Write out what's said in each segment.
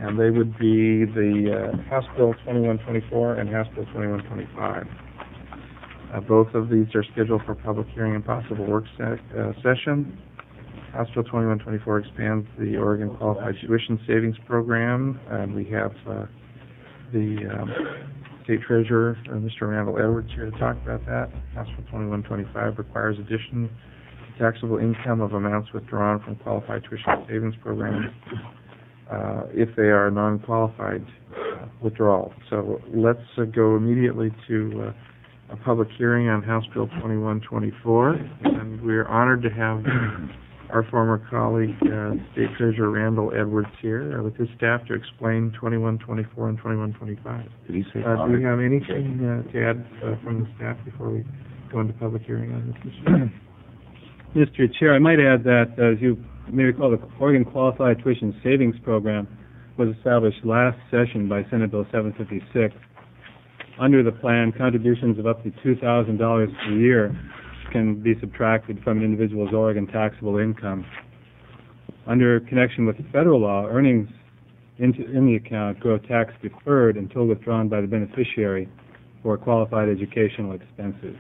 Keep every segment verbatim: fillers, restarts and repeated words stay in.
and they would be the uh, House Bill twenty-one twenty-four and House Bill twenty-one twenty-five. Uh, both of these are scheduled for public hearing and possible work se uh, session. House Bill twenty-one twenty-four expands the Oregon Qualified Tuition Savings Program, and we have uh, the um, State Treasurer, uh, Mister Randall Edwards, here to talk about that. House Bill twenty-one twenty-five requires addition to taxable income of amounts withdrawn from Qualified Tuition Savings Programs uh, if they are non-qualified uh, withdrawals. So let's uh, go immediately to uh, a public hearing on House Bill twenty-one twenty-four, and we're honored to have our former colleague, uh, State Treasurer Randall Edwards, here uh, with his staff to explain twenty-one twenty-four and twenty-one twenty-five. Did he say uh, do we have anything uh, to add uh, from the staff before we go into public hearing on this issue? Mister Chair, I might add that, uh, as you may recall, the Oregon Qualified Tuition Savings Program was established last session by Senate Bill seven fifty-six. Under the plan, contributions of up to two thousand dollars per year can be subtracted from an individual's Oregon taxable income. Under connection with federal law, earnings into, in the account grow tax deferred until withdrawn by the beneficiary for qualified educational expenses.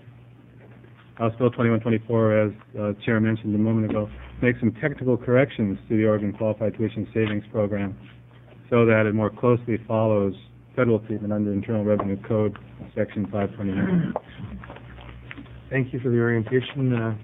House Bill twenty-one twenty-four, as uh, Chair mentioned a moment ago, makes some technical corrections to the Oregon Qualified Tuition Savings Program so that it more closely follows federal treatment under Internal Revenue Code, Section five twenty-nine. Thank you for the orientation. Uh,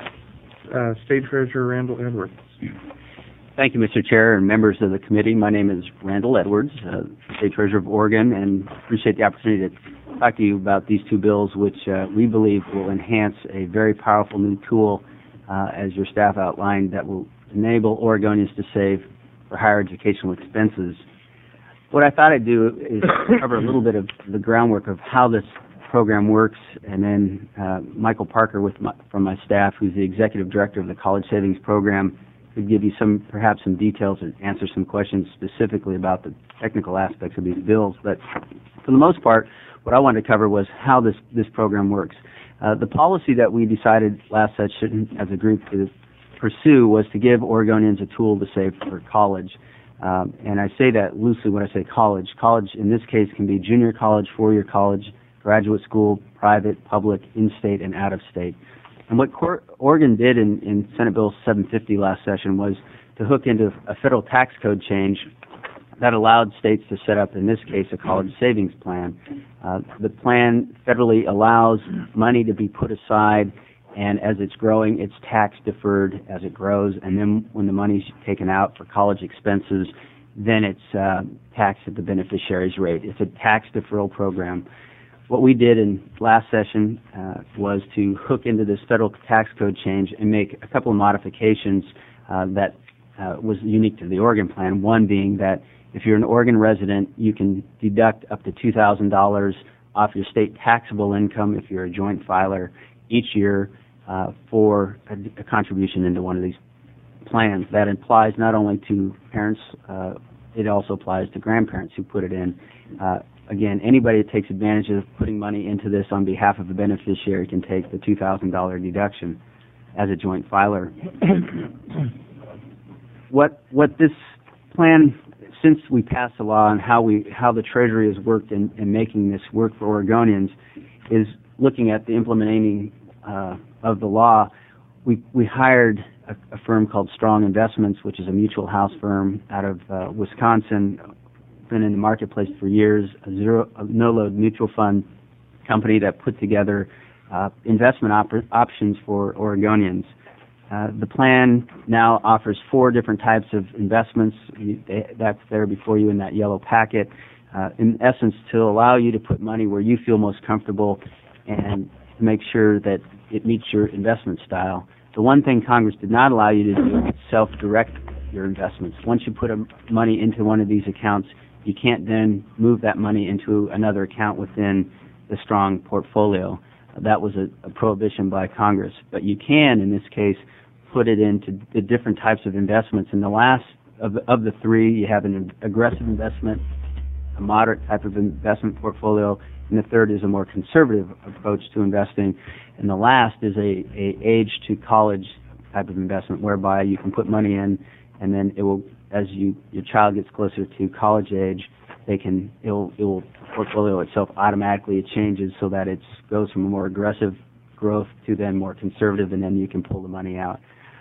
uh, State Treasurer Randall Edwards. Thank you, Mister Chair and members of the committee. My name is Randall Edwards, uh, State Treasurer of Oregon, and appreciate the opportunity to talk to you about these two bills, which uh, we believe will enhance a very powerful new tool, uh, as your staff outlined, that will enable Oregonians to save for higher educational expenses. What I thought I'd do is cover a little bit of the groundwork of how this program works, and then uh, Michael Parker with my, from my staff, who's the Executive Director of the College Savings Program, could give you some, perhaps some details and answer some questions specifically about the technical aspects of these bills. But for the most part, what I wanted to cover was how this, this program works. Uh, the policy that we decided last session as a group to pursue was to give Oregonians a tool to save for college. Um, and I say that loosely when I say college. College in this case can be junior college, four-year college, graduate school, private, public, in-state, and out-of-state. And what Cor Oregon did in, in Senate Bill seven fifty last session was to hook into a federal tax code change that allowed states to set up, in this case, a college savings plan. Uh, the plan federally allows money to be put aside, and as it's growing, it's tax deferred as it grows, and then when the money's taken out for college expenses, then it's uh, taxed at the beneficiary's rate. It's a tax deferral program. What we did in last session uh, was to hook into this federal tax code change and make a couple of modifications uh, that uh, was unique to the Oregon plan, one being that if you're an Oregon resident, you can deduct up to two thousand dollars off your state taxable income if you're a joint filer each year uh, for a, a contribution into one of these plans. That applies not only to parents, uh, it also applies to grandparents who put it in. Uh, Again, anybody that takes advantage of putting money into this on behalf of a beneficiary can take the two thousand dollar deduction as a joint filer. what what this plan, since we passed the law and how we how the Treasury has worked in, in making this work for Oregonians, is looking at the implementing uh, of the law. We we hired a, a firm called Strong Investments, which is a mutual house firm out of uh, Wisconsin. Been in the marketplace for years, a zero, a no-load mutual fund company that put together uh, investment op options for Oregonians. Uh, the plan now offers four different types of investments. You, they, that's there before you in that yellow packet. Uh, in essence, to allow you to put money where you feel most comfortable and to make sure that it meets your investment style. The one thing Congress did not allow you to do is self-direct your investments. Once you put a, money into one of these accounts, you can't then move that money into another account within the Strong portfolio. That was a, a prohibition by Congress. But you can, in this case, put it into the different types of investments. And the last of, of the three, you have an aggressive investment, a moderate type of investment portfolio, and the third is a more conservative approach to investing. And the last is a, a age to college type of investment, whereby you can put money in and then it will, as you your child gets closer to college age, they can it will it will the portfolio itself automatically it changes so that it goes from a more aggressive growth to then more conservative, and then you can pull the money out.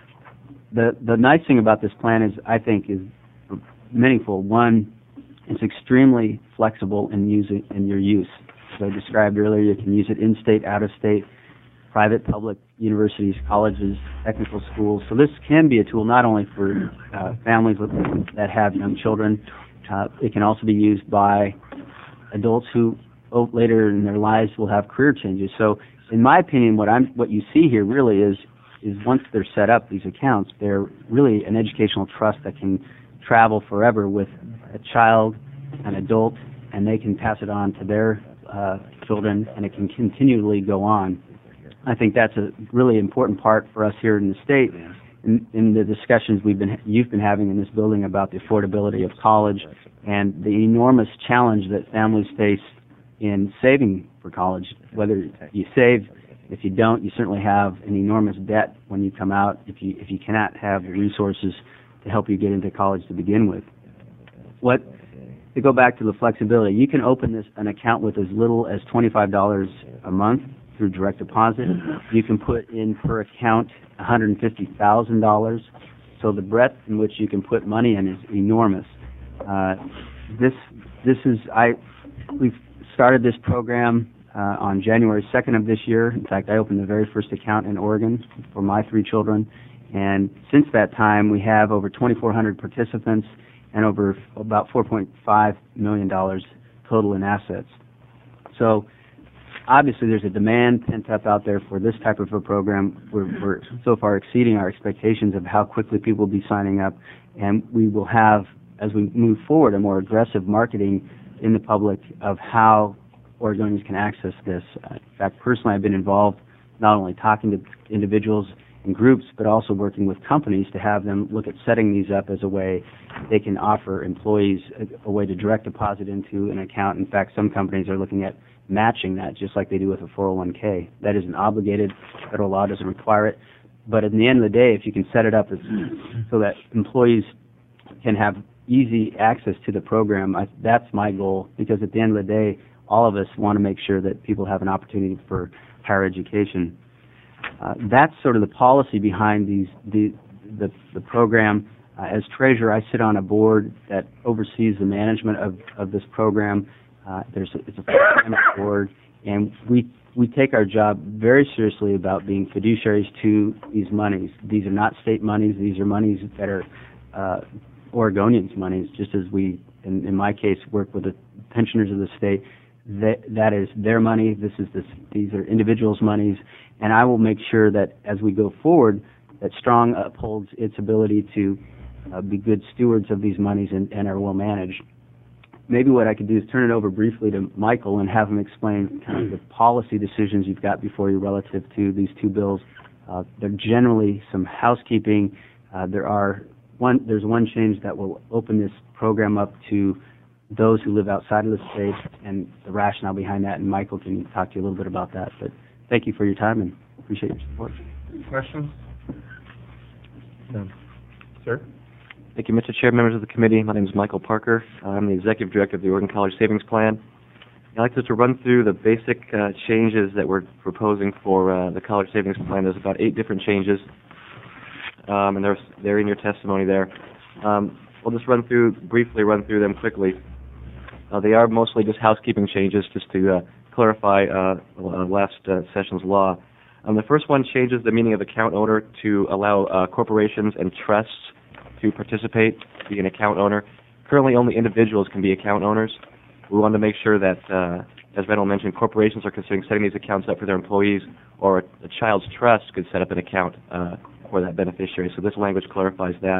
The the nice thing about this plan is, I think, is meaningful. One, it's extremely flexible in using in your use. As I described earlier, you can use it in-state, out-of-state, private, public universities, colleges, technical schools. So this can be a tool not only for uh, families with, that have young children. Uh, it can also be used by adults who oh, later in their lives will have career changes. So, in my opinion, what I'm what you see here really is is once they're set up, these accounts, they're really an educational trust that can travel forever with a child, an adult, and they can pass it on to their uh, children, and it can continually go on. I think that's a really important part for us here in the state. In, in the discussions we've been you've been having in this building about the affordability of college and the enormous challenge that families face in saving for college. Whether you save, if you don't, you certainly have an enormous debt when you come out if you if you cannot have the resources to help you get into college to begin with. What to go back to the flexibility, you can open this an account with as little as twenty-five dollars a month through direct deposit. You can put in per account one hundred fifty thousand dollars. So the breadth in which you can put money in is enormous. Uh, this this is I we've started this program uh, on January second of this year. In fact, I opened the very first account in Oregon for my three children, and since that time we have over twenty-four hundred participants and over about four point five million dollars total in assets. So obviously there's a demand pent up out there for this type of a program. We're, we're so far exceeding our expectations of how quickly people will be signing up, and we will have, as we move forward, a more aggressive marketing in the public of how Oregonians can access this. Uh, in fact, personally, I've been involved not only talking to individuals and groups, but also working with companies to have them look at setting these up as a way they can offer employees a, a way to direct deposit into an account. In fact, some companies are looking at matching that just like they do with a four oh one k. That isn't obligated. Federal law doesn't require it. But at the end of the day, if you can set it up as, so that employees can have easy access to the program, I, that's my goal, because at the end of the day, all of us want to make sure that people have an opportunity for higher education. Uh, that's sort of the policy behind these the the, the program. Uh, as treasurer, I sit on a board that oversees the management of, of this program. Uh, there's a, it's a full-time board, and we we take our job very seriously about being fiduciaries to these monies. These are not state monies. These are monies that are uh, Oregonians' monies, just as we, in, in my case, work with the pensioners of the state. That, that is their money. This is this, these are individuals' monies, and I will make sure that as we go forward, that Strong upholds its ability to uh, be good stewards of these monies and, and are well managed. Maybe what I could do is turn it over briefly to Michael and have him explain kind of the policy decisions you've got before you relative to these two bills. Uh, they're generally some housekeeping. Uh, there are one. There's one change that will open this program up to those who live outside of the state, and the rationale behind that, and Michael can talk to you a little bit about that. But thank you for your time, and appreciate your support. Questions? No. Sir? Thank you, Mister Chair, members of the committee. My name is Michael Parker. I'm the Executive Director of the Oregon College Savings Plan. I'd like just to run through the basic uh, changes that we're proposing for uh, the College Savings Plan. There's about eight different changes, um, and they're, they're in your testimony there. Um, we'll just run through, briefly run through them quickly. Uh, they are mostly just housekeeping changes, just to uh, clarify uh, uh, last uh, session's law. Um, the first one changes the meaning of account owner to allow uh, corporations and trusts to participate, be an account owner. Currently, only individuals can be account owners. We want to make sure that, uh, as Randall mentioned, corporations are considering setting these accounts up for their employees, or a, a child's trust could set up an account uh, for that beneficiary. So this language clarifies that.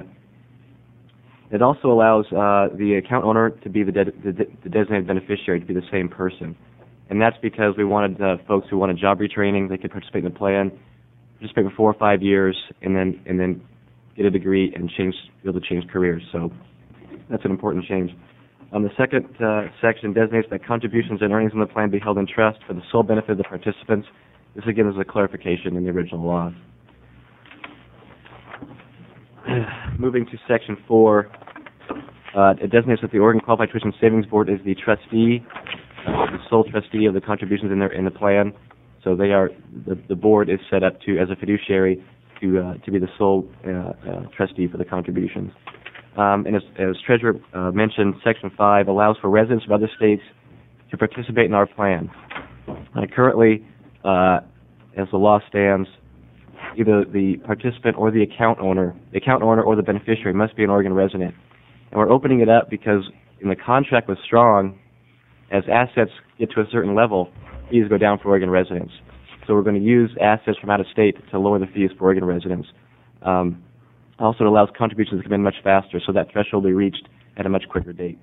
It also allows uh, the account owner to be the, de the, the designated beneficiary to be the same person. And that's because we wanted uh, folks who wanted job retraining, they could participate in the plan, participate for four or five years, and then and then get a degree and change, be able to change careers. So that's an important change. Um, the second uh, section designates that contributions and earnings in the plan be held in trust for the sole benefit of the participants. This again is a clarification in the original law. moving to section four, uh, it designates that the Oregon Qualified Tuition Savings Board is the trustee, uh, the sole trustee of the contributions in their in the plan. So they are the the board is set up to as a fiduciary to uh, to be the sole uh, uh, trustee for the contributions. Um, and as, as Treasurer uh, mentioned, section five allows for residents of other states to participate in our plan. Uh, currently, uh, as the law stands, either the participant or the account owner, the account owner or the beneficiary must be an Oregon resident. And we're opening it up because in the contract with Strong, as assets get to a certain level, fees go down for Oregon residents. So we're going to use assets from out of state to lower the fees for Oregon residents. Um, also, it allows contributions to come in much faster, so that threshold will be reached at a much quicker date.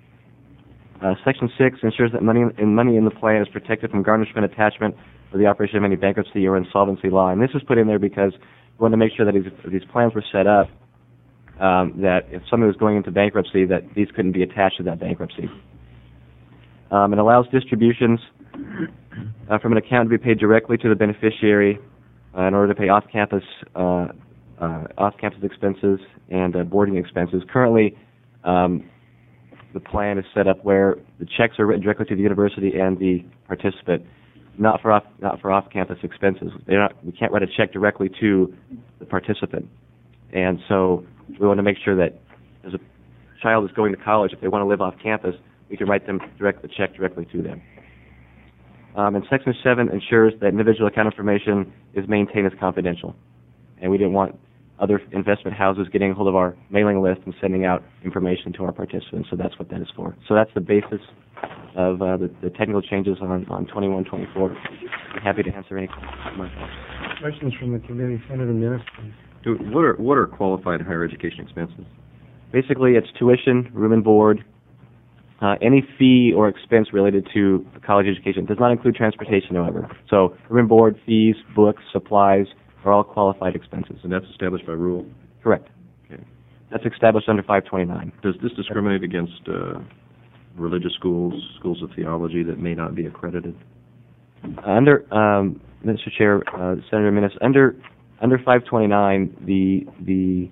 Uh, Section six ensures that money in, money in the plan is protected from garnishment, attachment, or the operation of any bankruptcy or insolvency law. And this was put in there because we wanted to make sure that these, these plans were set up um, that if somebody was going into bankruptcy, that these couldn't be attached to that bankruptcy. Um, it allows distributions uh, from an account to be paid directly to the beneficiary uh, in order to pay off-campus uh, uh, off-campus expenses and uh, boarding expenses. Currently, um, the plan is set up where the checks are written directly to the university and the participant, not for off not for off-campus expenses. They're not, we can't write a check directly to the participant, and so we want to make sure that as a child is going to college, if they want to live off campus, we can write them direct the check directly to them. Um, and Section seven ensures that individual account information is maintained as confidential, and we didn't want other investment houses getting a hold of our mailing list and sending out information to our participants, so that's what that is for. So that's the basis of uh, the, the technical changes on, on twenty-one twenty-four. I'm happy to answer any questions. Questions from the committee. Senator Minnis, please. Do, what are what are qualified higher education expenses? Basically, it's tuition, room and board, uh, any fee or expense related to college education. It does not include transportation, however. So room and board, fees, books, supplies are all qualified expenses. And that's established by rule? Correct. Okay. That's established under five twenty-nine. Does this discriminate against uh, religious schools, schools of theology that may not be accredited? Under, um, Mister Chair, uh, Senator Minnis, under under five twenty-nine, the the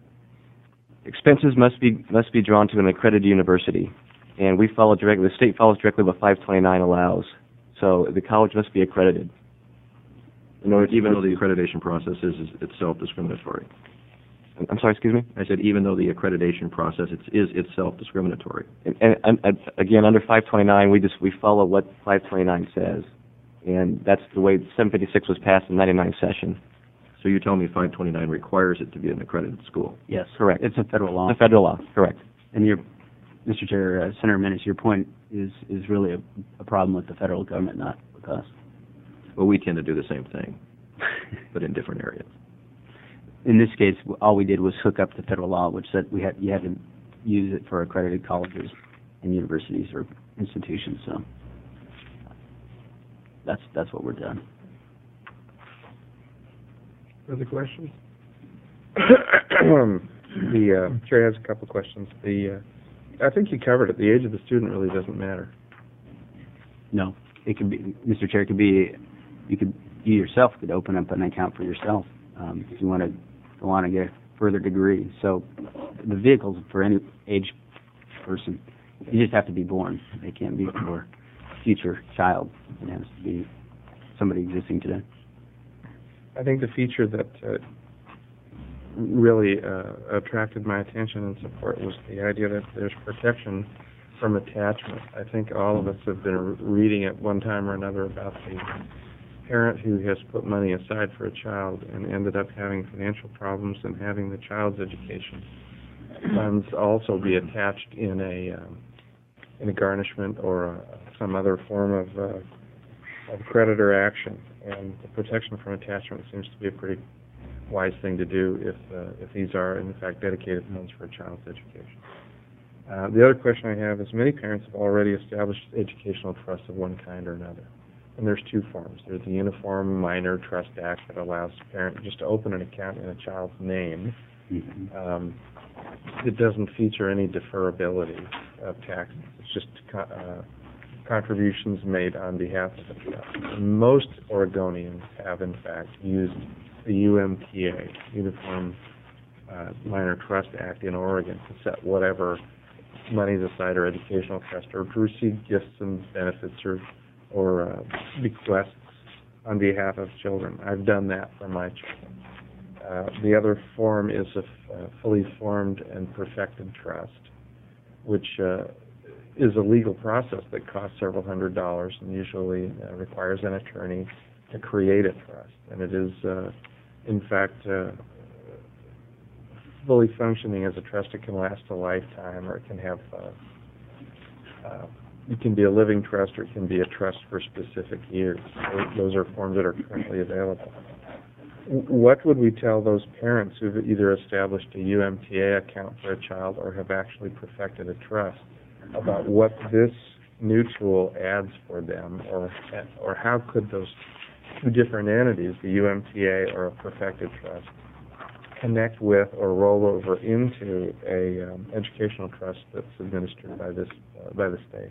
expenses must be must be drawn to an accredited university, and we follow directly. The state follows directly what five twenty-nine allows. So the college must be accredited. In order, even though the accreditation process is, is itself discriminatory. I'm sorry, excuse me? I said even though the accreditation process it's, is itself discriminatory. And, and, and again, under five twenty-nine, we just we follow what five twenty-nine says, and that's the way seven fifty-six was passed in ninety-nine session. So you tell me five twenty-nine requires it to be an accredited school? Yes, correct. It's a federal law. The federal law, correct. And your, Mister Chair, uh, Senator Minnis, your point is is really a, a problem with the federal government, not with us. Well, we tend to do the same thing, but in different areas. In this case, all we did was hook up the federal law, which said we had you had to use it for accredited colleges and universities or institutions. So that's that's what we're doing. Further questions? the uh, chair has a couple of questions. The uh, I think you covered it. The age of the student really doesn't matter. No, it could be, Mister Chair. It could be you could you yourself could open up an account for yourself um, if you want to go on and get a further degree. So the vehicles for any age person, you just have to be born. They can't be for a future child. It has to be somebody existing today. I think the feature that uh, really uh, attracted my attention and support was the idea that there's protection from attachment. I think all of us have been reading at one time or another about the parent who has put money aside for a child and ended up having financial problems and having the child's education funds also be attached in a um, in a garnishment or a, some other form of, uh, of creditor action. And the protection from attachment seems to be a pretty wise thing to do if uh, if these are in fact dedicated funds for a child's education. Uh, the other question I have is many parents have already established educational trusts of one kind or another. And there's two forms. There's the Uniform Minor Trust Act that allows a parent just to open an account in a child's name. Mm-hmm. Um, it doesn't feature any deferrability of taxes. It's just co uh, contributions made on behalf of the trust. And most Oregonians have, in fact, used the U M T A, Uniform uh, Minor Trust Act in Oregon to set whatever monies aside or educational trust, or to receive gifts and benefits or or uh, bequests on behalf of children. I've done that for my children. Uh, the other form is a f- uh, fully formed and perfected trust, which uh, is a legal process that costs several hundred dollars and usually uh, requires an attorney to create a trust. And it is, uh, in fact, uh, fully functioning as a trust. It can last a lifetime, or it can have, uh, uh, it can be a living trust, or it can be a trust for specific years. Those are forms that are currently available. What would we tell those parents who've either established a U M T A account for a child or have actually perfected a trust about what this new tool adds for them, or or how could those two different entities, the U M T A or a perfected trust, connect with or roll over into a um, educational trust that's administered by this uh, by the state?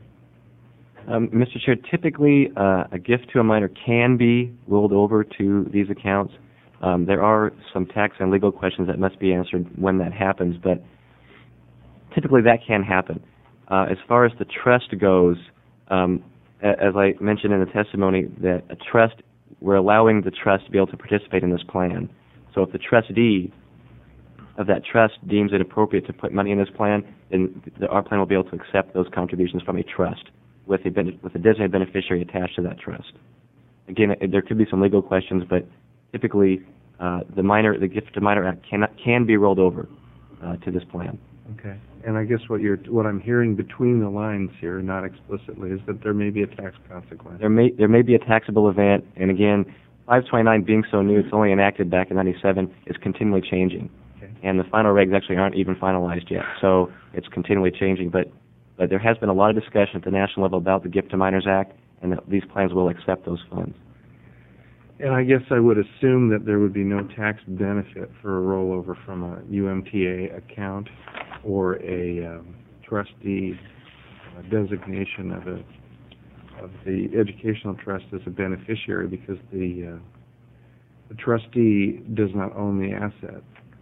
Um, Mister Chair, typically uh, a gift to a minor can be rolled over to these accounts. Um, there are some tax and legal questions that must be answered when that happens, but typically that can happen. Uh, as far as the trust goes, um, a- as I mentioned in the testimony, that a trust, we're allowing the trust to be able to participate in this plan. So if the trustee of that trust deems it appropriate to put money in this plan, then the, our plan will be able to accept those contributions from a trust with a, ben- with a designated beneficiary attached to that trust. Again, it, there could be some legal questions, but typically uh, the minor, the Gift to Minor Act cannot, can be rolled over uh, to this plan. Okay. And I guess what you're, what I'm hearing between the lines here, not explicitly, is that there may be a tax consequence. There may there may be a taxable event, and again, five twenty-nine being so new, it's only enacted back in ninety-seven, is continually changing. Okay. And the final regs actually aren't even finalized yet, so it's continually changing. But but there has been a lot of discussion at the national level about the Gift to Minors Act, and that these plans will accept those funds. And I guess I would assume that there would be no tax benefit for a rollover from a U M T A account or a um, trustee uh, designation of a of the educational trust as a beneficiary, because the uh, the trustee does not own the asset.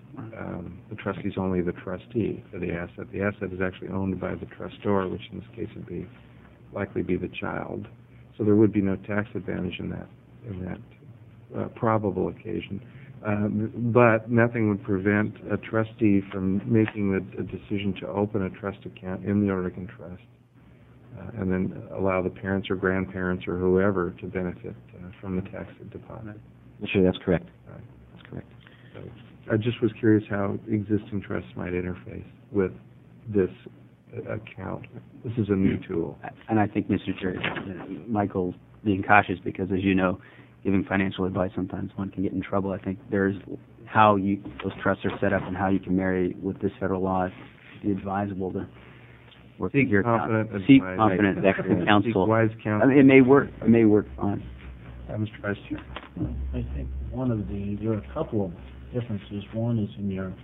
Um, the trustee is only the trustee for the asset. The asset is actually owned by the trustor, which in this case would be likely be the child. So there would be no tax advantage in that in that uh, probable occasion. Um, but nothing would prevent a trustee from making the a decision to open a trust account in the Oregon Trust, uh, and then allow the parents or grandparents or whoever to benefit uh, from the tax deposit. Sure, that's correct. Right. That's correct. So I just was curious how existing trusts might interface with this uh, account. This is a new tool. And I think, Mister Chair, uh, Michael's being cautious because, as you know, giving financial advice, sometimes one can get in trouble. I think there's how you those trusts are set up and how you can marry with this federal law. It'd be advisable to work Seek with your confident coun- seek advice. confident Seek counsel. wise I counsel. mean, it may work. It may work fine. Uh, Mister Vice Chair. I think one of the, there are a couple of differences. One is in your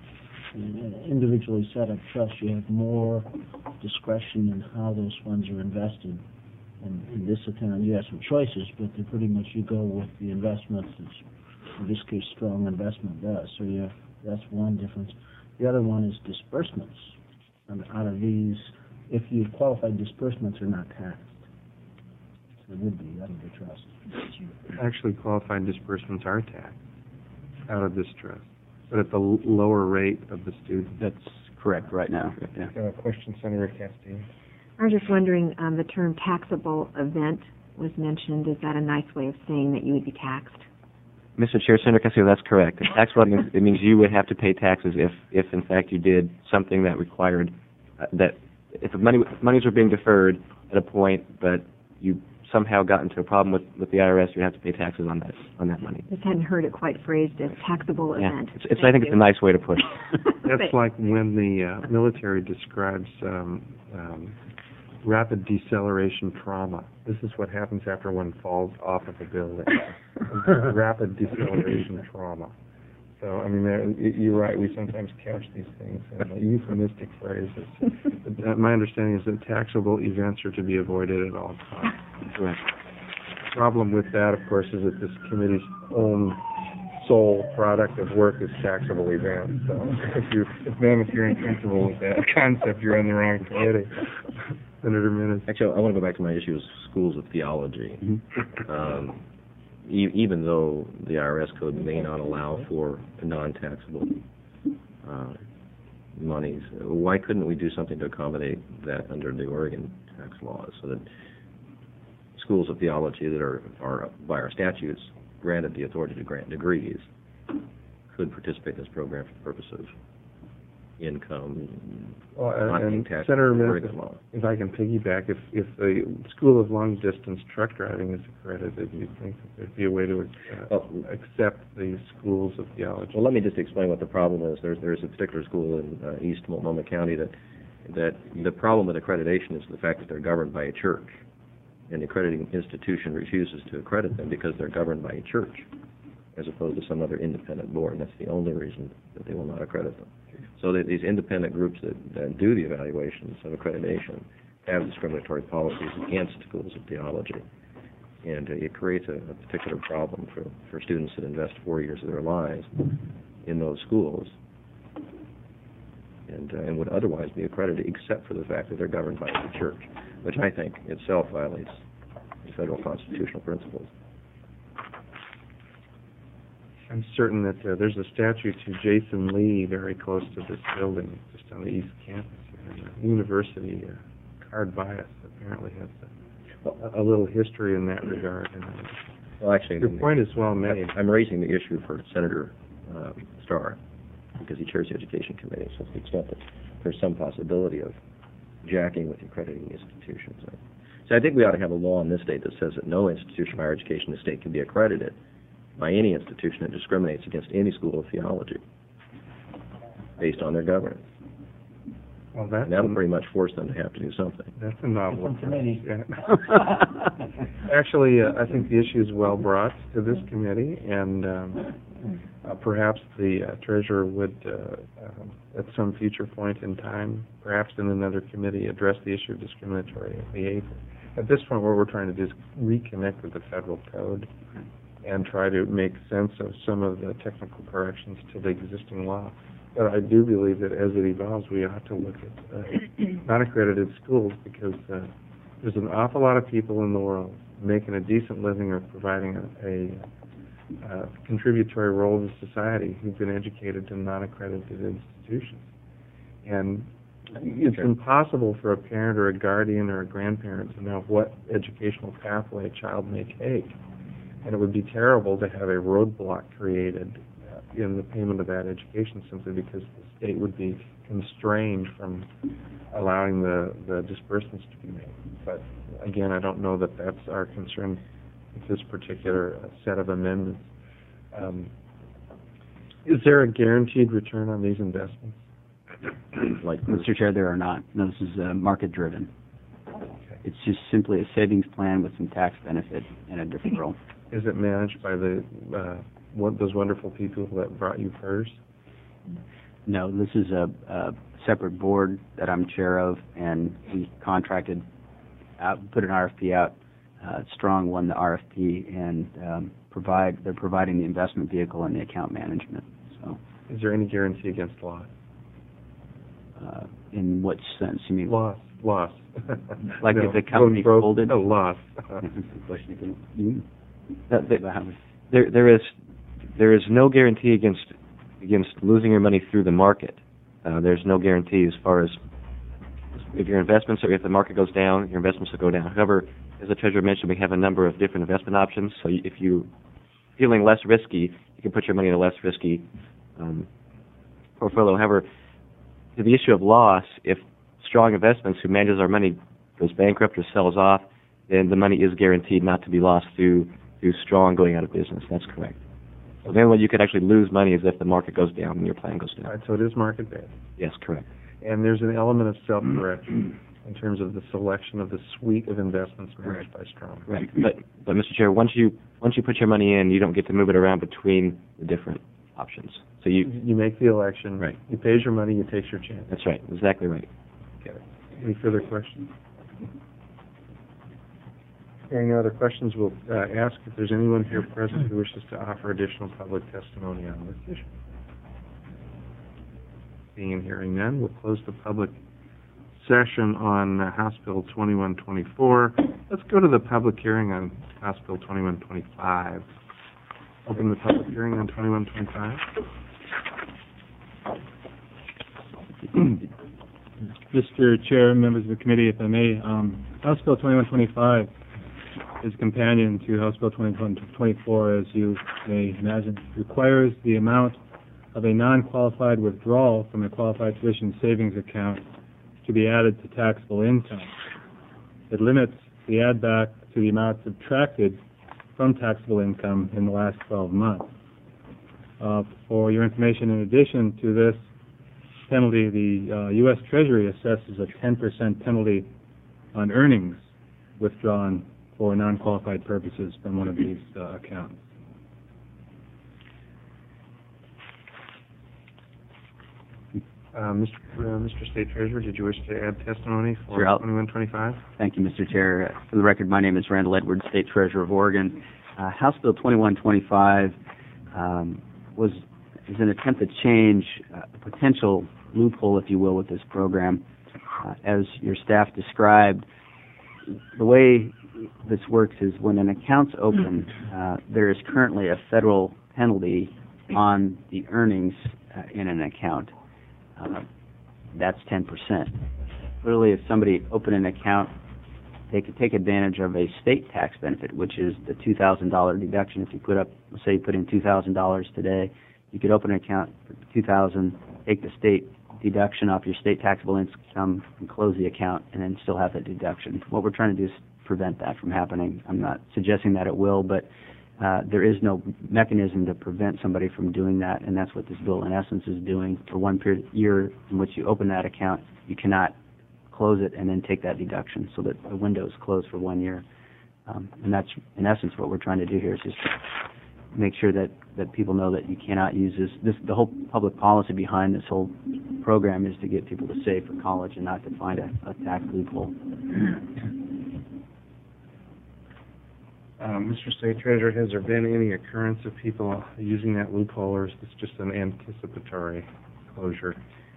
in an individually set up trust, you have more discretion in how those funds are invested. And in this account, you have some choices, but they're pretty much you go with the investments that, in this case, strong investment does. So you have, that's one difference. The other one is disbursements. And out of these, if you qualified disbursements are not taxed. So it would be out of the trust. Actually, qualified disbursements are taxed out of this trust, but at the l- lower rate of the student. That's correct right now. Yeah. Uh, question, Senator Castine. I was just wondering, um, the term taxable event was mentioned. Is that a nice way of saying that you would be taxed? Mister Chair, Senator Castillo, that's correct. Taxable means it means you would have to pay taxes if, if in fact you did something that required uh, that if money if monies were being deferred at a point, but you somehow got into a problem with, with the I R S, you have to pay taxes on that on that money. Just hadn't heard it quite phrased as taxable Yeah, event. it's, it's I think it's a nice way to put it. That's like when the uh, military describes um, um, rapid deceleration trauma. This is what happens after one falls off of a building. Rapid deceleration trauma. So, I mean, there, y- you're right, we sometimes couch these things in euphemistic phrases. But, uh, my understanding is that taxable events are to be avoided at all costs. Correct. The problem with that, of course, is that this committee's own sole product of work is taxable events. So if you, if ma'am, if you're uncomfortable with that concept, you're on the wrong committee. Senator Minnis. Actually, I want to go back to my issue of schools of theology. Mhm. Um, e- even though the I R S code may not allow for non-taxable uh, monies, why couldn't we do something to accommodate that under the Oregon tax laws, so that schools of theology that are, are by our statutes granted the authority to grant degrees could participate in this program for the purpose of income, Well, not being and taxed Senator under Minnis, Oregon law. if I can piggyback, if, if the School of Long Distance Truck Driving is accredited, do you think that there'd be a way to uh, Well, accept the schools of theology? Well, let me just explain what the problem is. There's there's a particular school in uh, East Multnomah County that that the problem with accreditation is the fact that they're governed by a church, and the accrediting institution refuses to accredit them because they're governed by a church, as opposed to some other independent board. And that's the only reason that they will not accredit them. So that these independent groups that, that do the evaluations of accreditation have discriminatory policies against schools of theology. And uh, it creates a, a particular problem for, for students that invest four years of their lives in those schools and, uh, and would otherwise be accredited except for the fact that they're governed by the church, which I think itself violates the federal constitutional principles. I'm certain that uh, there's a statue to Jason Lee very close to this building, just on the east campus here. And the university uh, card bias apparently has a, a little history in that regard. And, uh, Well, actually, your point is well made. I'm raising the issue for Senator uh, Starr because he chairs the Education Committee, so to the extent that there's some possibility of jacking with accrediting institutions. So I think we ought to have a law in this state that says that no institution of higher education in the state can be accredited by any institution that discriminates against any school of theology based on their governance. Well, that's And that'll a, pretty much force them to have to do something. that's a novel Different committee. approach, yeah. Actually, uh, I think the issue is well brought to this committee, and um, uh, perhaps the uh, treasurer would, uh, um, at some future point in time, perhaps in another committee, address the issue of discriminatory behavior. At this point, what we're trying to do is reconnect with the federal code and try to make sense of some of the technical corrections to the existing law. But I do believe that as it evolves, we ought to look at uh, non-accredited schools because uh, there's an awful lot of people in the world making a decent living or providing a, a, a contributory role to society who've been educated in non-accredited institutions. And it's Sure. impossible for a parent or a guardian or a grandparent to know what educational pathway a child may take. And it would be terrible to have a roadblock created uh, in the payment of that education simply because the state would be constrained from allowing the, the disbursements to be made. But again, I don't know that that's our concern with this particular uh, set of amendments. Um, is there a guaranteed return on these investments? Like Mister Chair, there are not. No, this is uh, market-driven. It's just simply a savings plan with some tax benefit and a deferral. Is it managed by the uh, one, those wonderful people that brought you PERS? No, this is a, a separate board that I'm chair of, and we contracted out, put an R F P out. Uh, Strong won the R F P, and um, provide they're providing the investment vehicle and the account management. So, Is there any guarantee against loss? uh, in what sense? You mean Loss. Loss. Like No, if the company broke- folded? No, loss. You- That, that, there, there is, there is no guarantee against, against losing your money through the market. Uh, there's no guarantee as far as if your investments or if the market goes down, your investments will go down. However, as the treasurer mentioned, we have a number of different investment options. So if you feeling less risky, you can put your money in a less risky um, portfolio. However, to the issue of loss, if Strong Investments, who manages our money, goes bankrupt or sells off, then the money is guaranteed not to be lost through through Strong going out of business. That's correct. So then, what you could actually lose money is if the market goes down and your plan goes down. All right, so it is market-based. Yes, correct. And there's an element of self-correction in terms of the selection of the suite of investments managed by Strong. Right. But but Mister Chair, once you once you put your money in, you don't get to move it around between the different options. So you You make the election. Right. You pays your money, you takes your chance. that's right, exactly right. Get it. Any further questions? Hearing no other questions, we'll uh, ask if there's anyone here present who wishes to offer additional public testimony on this issue. Seeing and hearing none, we'll close the public session on uh, House Bill twenty-one twenty-four. Let's go to the public hearing on House Bill twenty-one twenty-five. Open the public hearing on twenty-one twenty-five. Mister Chair, members of the committee, if I may, um, House Bill twenty-one twenty-five is a companion to House Bill twenty-one twenty-four, as you may imagine. It requires the amount of a non-qualified withdrawal from a qualified tuition savings account to be added to taxable income. It limits the add back to the amount subtracted from taxable income in the last twelve months. Uh, for your information, in addition to this penalty, the uh, U S Treasury assesses a ten percent penalty on earnings withdrawn for non-qualified purposes from one of these uh, accounts. Uh, Mister Uh, Mister State Treasurer, did you wish to add testimony for Sure, I'll- twenty-one twenty-five? Thank you, Mister Chair. Uh, For the record, my name is Randall Edwards, State Treasurer of Oregon. Uh, House Bill twenty-one twenty-five um, was is an attempt to change uh, a potential loophole, if you will, with this program. Uh, as your staff described, the way this works is when an account's open, uh, there is currently a federal penalty on the earnings uh, in an account. Uh, that's ten percent. Clearly, if somebody opened an account, they could take advantage of a state tax benefit, which is the two thousand dollars deduction. If you put up, let's say you put in two thousand dollars today, you could open an account for two thousand dollars, take the state deduction off your state taxable income and close the account and then still have that deduction. What we're trying to do is prevent that from happening. I'm not suggesting that it will, but uh, there is no mechanism to prevent somebody from doing that, and that's what this bill in essence is doing. For one period year in which you open that account, you cannot close it and then take that deduction, so that the window is closed for one year. Um, and that's in essence what we're trying to do here, is just make sure that, that people know that you cannot use this. This the whole public policy behind this whole program is to get people to save for college and not to find a, a tax loophole. Uh, Mister State Treasurer, has there been any occurrence of people using that loophole, or is this just an anticipatory closure?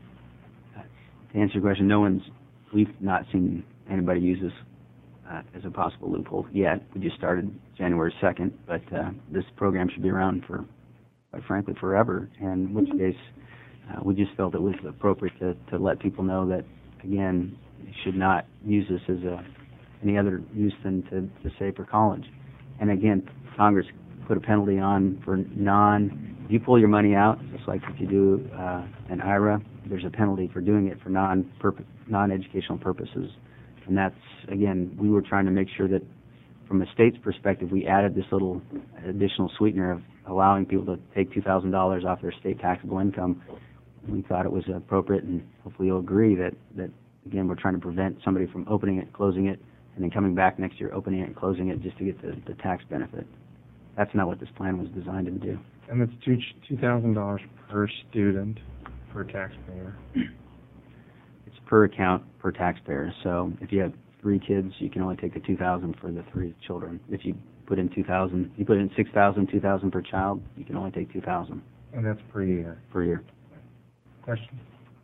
To answer your question, no one's, we've not seen anybody use this uh, as a possible loophole yet. We just started January second, but uh, this program should be around for, quite frankly, forever, and in which case uh, we just felt it was appropriate to, to let people know that, again, you should not use this as a, any other use than to, to save for college. And again, Congress put a penalty on for non, if you pull your money out, just like if you do uh, an I R A, there's a penalty for doing it for non non-educational purposes. And that's, again, we were trying to make sure that from a state's perspective, we added this little additional sweetener of allowing people to take two thousand dollars off their state taxable income. We thought it was appropriate, and hopefully you'll agree that, that, again, we're trying to prevent somebody from opening it, closing it, and then coming back next year, opening it and closing it just to get the, the tax benefit. That's not what this plan was designed to do. And it's two two thousand dollars per student per taxpayer. It's per account per taxpayer. So if you have three kids, you can only take the two thousand for the three children. If you put in two thousand, you put in six thousand, two thousand per child, you can only take two thousand And that's per year. per year. Question?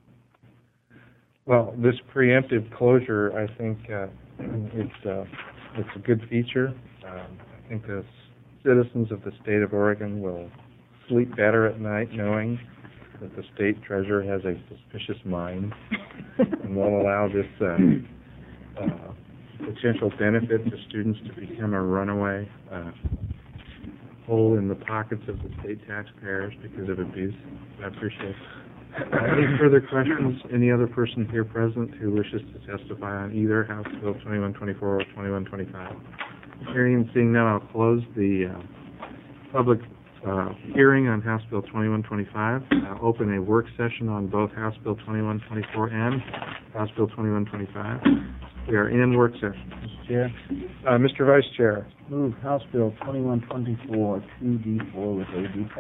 Well, this preemptive closure, I think uh, it's uh, it's a good feature. Um, I think the citizens of the state of Oregon will sleep better at night knowing that the state treasurer has a suspicious mind and won't allow this uh, uh, potential benefit to students to become a runaway uh, hole in the pockets of the state taxpayers because of abuse. I appreciate it. Uh, any further questions? Any other person here present who wishes to testify on either House Bill twenty-one twenty-four or twenty-one twenty-five? Hearing and seeing none, I'll close the uh, public uh, hearing on House Bill twenty-one twenty-five. I'll open a work session on both House Bill twenty-one twenty-four and House Bill twenty-one twenty-five. We are in work session. Mister Chair, Uh, Mister Vice Chair. move House Bill twenty-one twenty-four two D four with A D pass.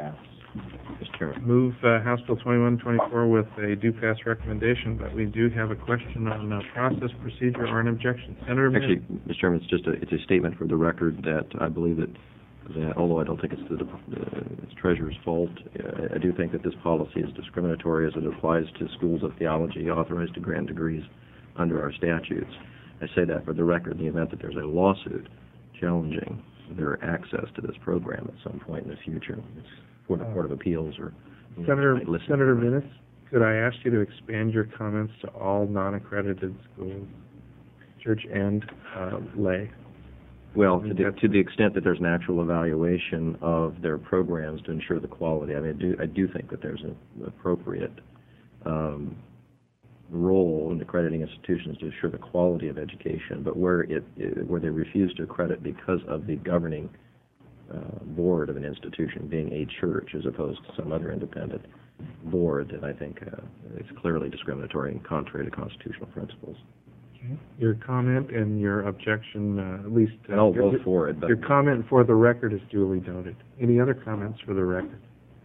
Mister Chairman. Move uh, House Bill twenty-one twenty-four with a do-pass recommendation, but we do have a question on uh, process, procedure, or an objection. Senator Bennett? Actually, Mister Chairman, it's just a, it's a statement for the record that I believe that, that although I don't think it's the, uh, it's Treasurer's fault, uh, I do think that this policy is discriminatory as it applies to schools of theology authorized to grant degrees under our statutes. I say that for the record in the event that there's a lawsuit challenging their access to this program at some point in the future. It's for the Court of Appeals or... Senator, might listen. Senator Minnis, could I ask you to expand your comments to all non-accredited schools, church and uh, lay? Well, to the, to the extent that there's an actual evaluation of their programs to ensure the quality, I mean, I do, I do think that there's an appropriate um, role in accrediting institutions to ensure the quality of education, but where it, it where they refuse to accredit because of the governing uh, board of an institution being a church as opposed to some other independent board, then I think uh, it's clearly discriminatory and contrary to constitutional principles. Your comment and your objection, uh, at least... Uh, And I'll your, vote for it, but... Your comment for the record is duly noted. Any other comments for the record?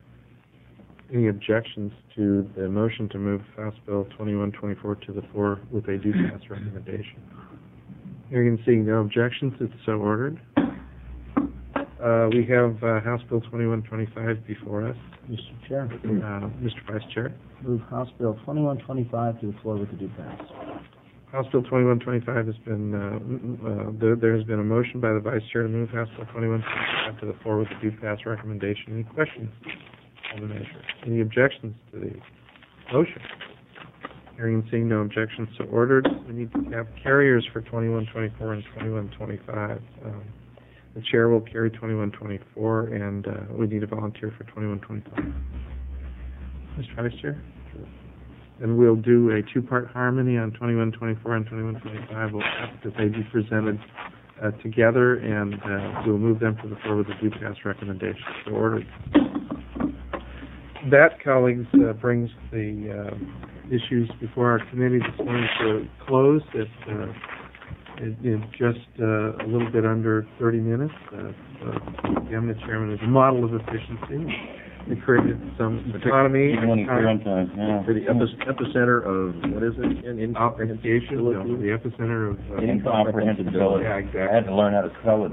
Any objections to the motion to move House Bill twenty-one twenty-four to the floor with a do-pass recommendation? Hearing and seeing no objections, it's so ordered. Uh, we have uh, House Bill twenty-one twenty-five before us. Mister Chair, Uh, Mister Vice Chair. move House Bill twenty-one twenty-five to the floor with the due pass. House Bill twenty-one twenty-five has been, uh, uh, there, there has been a motion by the Vice Chair to move House Bill twenty-one twenty-five to the floor with the do-pass recommendation. Any questions on the measure? Any objections to the motion? Hearing and seeing no objections, so ordered. We need to have carriers for twenty-one twenty-four and twenty-one twenty-five. Um, the Chair will carry twenty-one twenty-four, and uh, we need a volunteer for twenty-one twenty-five. Mister Vice Chair? And we'll do a two-part harmony on twenty-one twenty-four and twenty-one twenty-five. We'll ask that they be presented uh, together, and uh, we'll move them to the floor with a do-pass recommendation. So ordered. That, colleagues, uh, brings the uh, issues before our committee this morning to a close. It, uh, it, in just uh, a little bit under thirty minutes. Uh, uh, again, the chairman is a model of efficiency. It created some economy. Yeah. For the epi- epicenter of, what is it? In, in Application, no, the epicenter of... Uh, Incomprehensibility. Yeah, exactly. I had to learn how to spell it.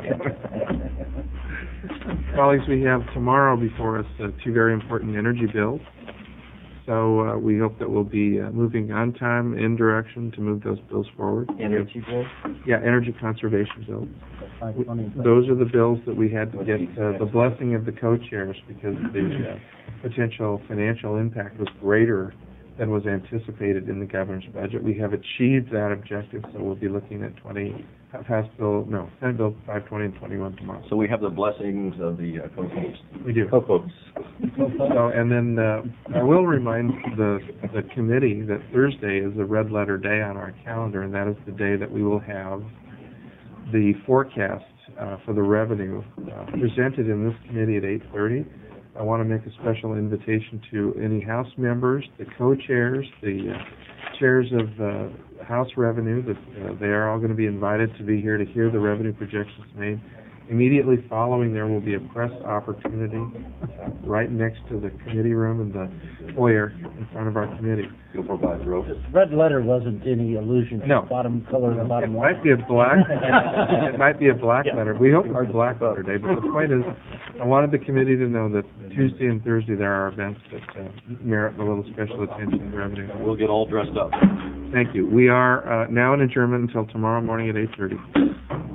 Colleagues, we have tomorrow before us uh, two very important energy bills. So uh, we hope that we'll be uh, moving on time, in direction to move those bills forward. Energy bill? Yeah, energy conservation bills. five twenty. Those are the bills that we had to get uh, the blessing of the co-chairs because the uh, potential financial impact was greater than was anticipated in the governor's budget. We have achieved that objective, so we'll be looking at twenty, House Bill, no, Senate Bill five twenty and twenty-one tomorrow. So we have the blessings of the uh, co-hosts. We do. Co-hosts. So, and then uh, I will remind the the committee that Thursday is a red letter day on our calendar, and that is the day that we will have the forecast uh, for the revenue uh, presented in this committee at eight thirty. I want to make a special invitation to any House members, the co-chairs, the uh, chairs of uh, House Revenue, that uh, they are all going to be invited to be here to hear the revenue projections made. Immediately following, there will be a press opportunity uh, right next to the committee room in the foyer in front of our committee. You'll provide the rope. Red letter wasn't any allusion to No. the bottom color of the It bottom line. might be a black. It might be a black letter. We hope it's a black letter day. But the point is, I wanted the committee to know that Tuesday and Thursday there are events that uh, merit a little special attention and revenue. We'll get all dressed up. Thank you. We are uh, now in adjournment until tomorrow morning at eight thirty.